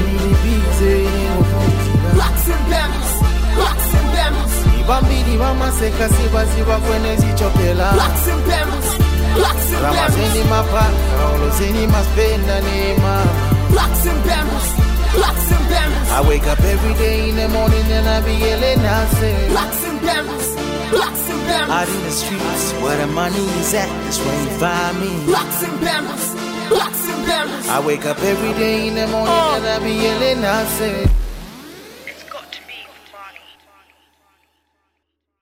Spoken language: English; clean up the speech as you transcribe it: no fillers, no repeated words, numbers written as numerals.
money the busy. Blacks and Bammies, Blacks and Bammies. Ibambidi mama seka siba kwene zichokela. Blacks and Bammies, Blacks and Bammies. Ramazeni mapaka, olozeni maspenda ne mama. Blacks and Bammies, Blacks and Bammies. I wake up every day in the morning and I be yelling, I say Blacks and Bammies, Blacks and Bammies. Out in the streets where the money is at, that's where you find me. Blacks and Bammies, Blacks and Bammies. I wake up every day in the morning and I be yelling, I say